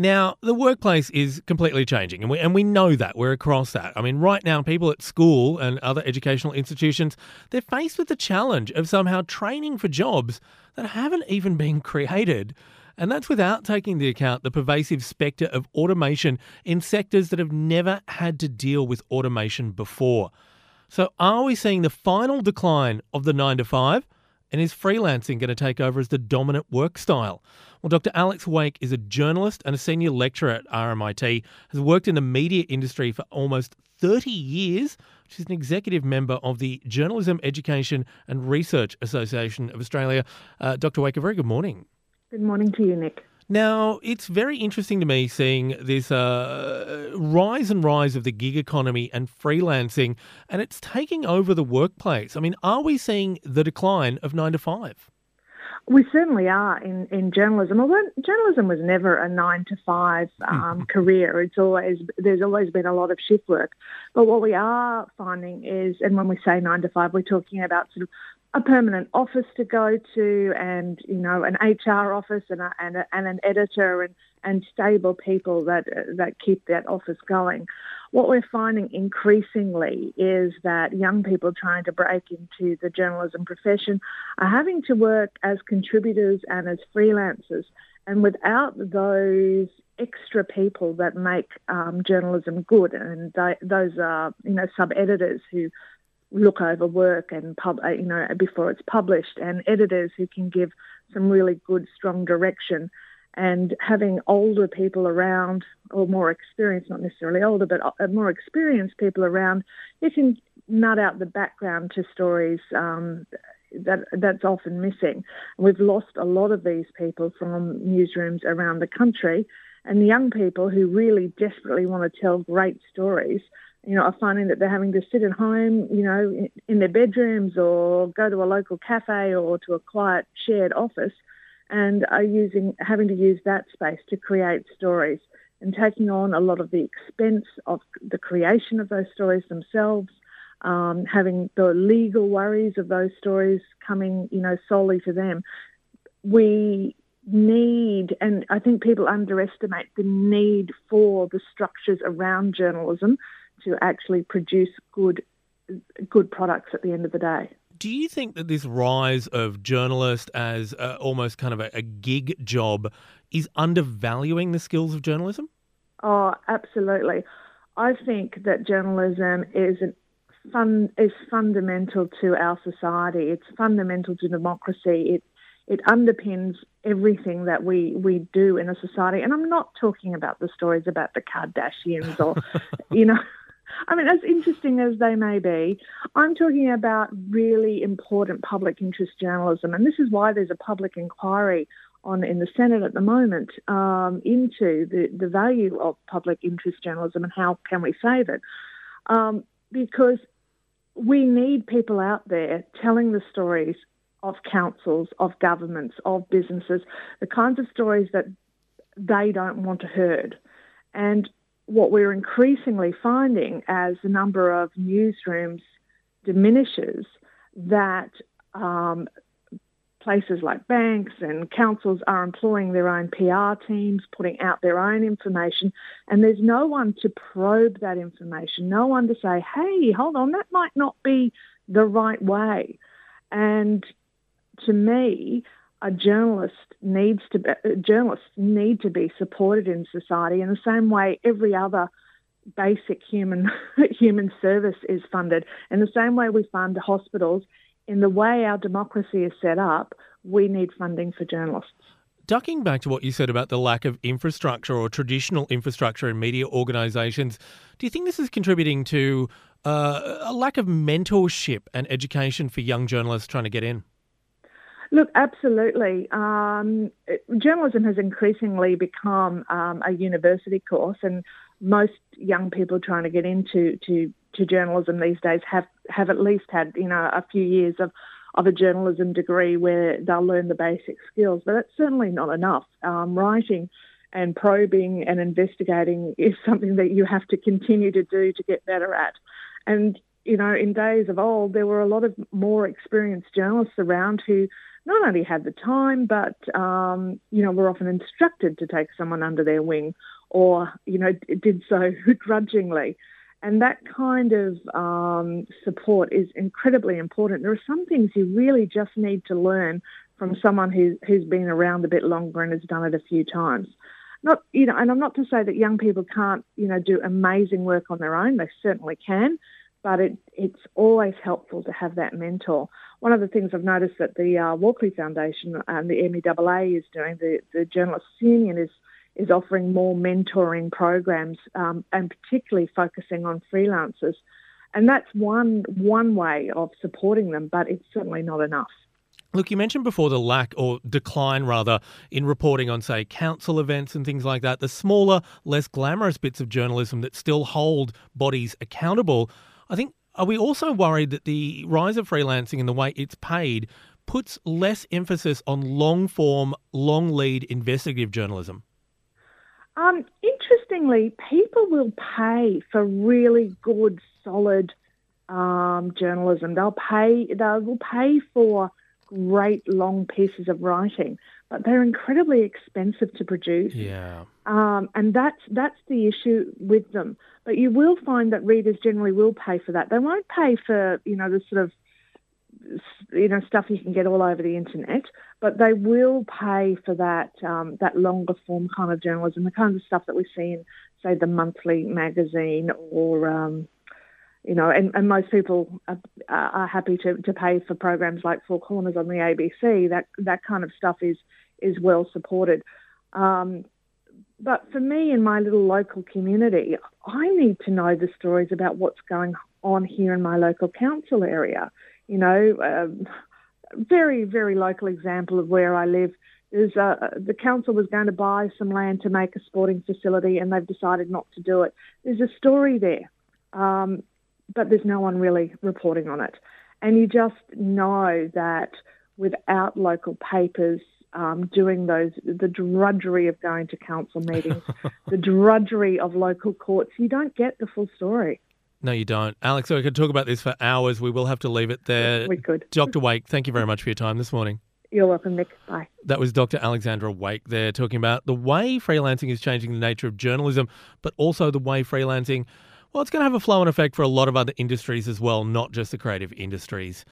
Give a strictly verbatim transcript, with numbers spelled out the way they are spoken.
Now, the workplace is completely changing, and we and we know that. We're across that. I mean, right now, people at school and other educational institutions, they're faced with the challenge of somehow training for jobs that haven't even been created. And that's without taking into account the pervasive spectre of automation in sectors that have never had to deal with automation before. So are we seeing the final decline of the nine to five? And is freelancing going to take over as the dominant work style? Well, Doctor Alex Wake is a journalist and a senior lecturer at R M I T, has worked in the media industry for almost thirty years. She's an executive member of the Journalism Education and Research Association of Australia. Uh, Doctor Wake, a very good morning. Good morning to you, Nick. Now, it's very interesting to me seeing this uh, rise and rise of the gig economy and freelancing, and it's taking over the workplace. I mean, are we seeing the decline of nine to five? We certainly are in, in journalism. Although journalism was never a nine to five um, career, it's always there's always been a lot of shift work. But what we are finding is, and when we say nine to five, we're talking about sort of a permanent office to go to, and you know, an H R office and a, and, a, and an editor and, and stable people that that keep that office going. What we're finding increasingly is that young people trying to break into the journalism profession are having to work as contributors and as freelancers, and without those extra people that make um, journalism good, and they, those are you know sub editors who look over work and pub, you know, before it's published, and editors who can give some really good, strong direction. And having older people around, or more experienced, not necessarily older, but more experienced people around, you can nut out the background to stories um, that that's often missing. We've lost a lot of these people from newsrooms around the country, and the young people who really desperately want to tell great stories, you know, are finding that they're having to sit at home, you know, in their bedrooms, or go to a local cafe or to a quiet shared office, and are using having to use that space to create stories and taking on a lot of the expense of the creation of those stories themselves, um, having the legal worries of those stories coming, you know, solely to them. We need, and I think people underestimate the need for the structures around journalism to actually produce good good products at the end of the day. Do you think that this rise of journalists as uh, almost kind of a, a gig job is undervaluing the skills of journalism? Oh, absolutely. I think that journalism is an fun is fundamental to our society. It's fundamental to democracy. It it underpins everything that we, we do in a society. And I'm not talking about the stories about the Kardashians or, you know, I mean, as interesting as they may be, I'm talking about really important public interest journalism. And this is why there's a public inquiry on in the Senate at the moment um, into the, the value of public interest journalism and how can we save it. Um, because we need people out there telling the stories of councils, of governments, of businesses, the kinds of stories that they don't want to heard. And what we're increasingly finding as the number of newsrooms diminishes, that um, places like banks and councils are employing their own P R teams, putting out their own information, and there's no one to probe that information, no one to say, hey, hold on, that might not be the right way. And to me, a journalist needs to be, journalists need to be supported in society in the same way every other basic human human service is funded. In the same way we fund hospitals, in the way our democracy is set up, we need funding for journalists. Ducking back to what you said about the lack of infrastructure or traditional infrastructure in media organisations, do you think this is contributing to uh, a lack of mentorship and education for young journalists trying to get in? Look, absolutely. Um, journalism has increasingly become um, a university course, and most young people trying to get into to, to journalism these days have, have at least had, you know, a few years of, of a journalism degree where they'll learn the basic skills. But that's certainly not enough. Um, writing and probing and investigating is something that you have to continue to do to get better at. And, you know, in days of old, there were a lot of more experienced journalists around who not only had the time, but, um, you know, were often instructed to take someone under their wing or, you know, did so grudgingly. And that kind of um, support is incredibly important. There are some things you really just need to learn from someone who, who's been around a bit longer and has done it a few times. Not, you know, and I'm not to say that young people can't, you know, do amazing work on their own. They certainly can, but it, it's always helpful to have that mentor. One of the things I've noticed that the uh, Walkley Foundation and the M E A A is doing, the, the Journalists Union is is offering more mentoring programs, um, and particularly focusing on freelancers. And that's one one way of supporting them, but it's certainly not enough. Look, you mentioned before the lack or decline, rather, in reporting on, say, council events and things like that, the smaller, less glamorous bits of journalism that still hold bodies accountable. I think, are we also worried that the rise of freelancing and the way it's paid puts less emphasis on long-form, long-lead investigative journalism? Um, interestingly, people will pay for really good, solid um, journalism. They'll pay. They will pay for great long pieces of writing, but they're incredibly expensive to produce. Yeah, um, and that's that's the issue with them. But you will find that readers generally will pay for that. They won't pay for you know the sort of you know stuff you can get all over the internet, but they will pay for that um, that longer form kind of journalism, the kind of stuff that we see in, say, the monthly magazine, or um, you know, and, and most people are, are happy to, to pay for programs like Four Corners on the A B C. That that kind of stuff is is well supported. Um, but for me, in my little local community, I need to know the stories about what's going on here in my local council area. You know, um, very, very local example of where I live is uh, the council was going to buy some land to make a sporting facility and they've decided not to do it. There's a story there, um, but there's no one really reporting on it. And you just know that without local papers um, doing those, the drudgery of going to council meetings, the drudgery of local courts, you don't get the full story. No, you don't. Alex, we could talk about this for hours. We will have to leave it there. We could. Doctor Wake, thank you very much for your time this morning. You're welcome, Nick. Bye. That was Doctor Alexandra Wake there talking about the way freelancing is changing the nature of journalism, but also the way freelancing, well, it's going to have a flow-on effect for a lot of other industries as well, not just the creative industries.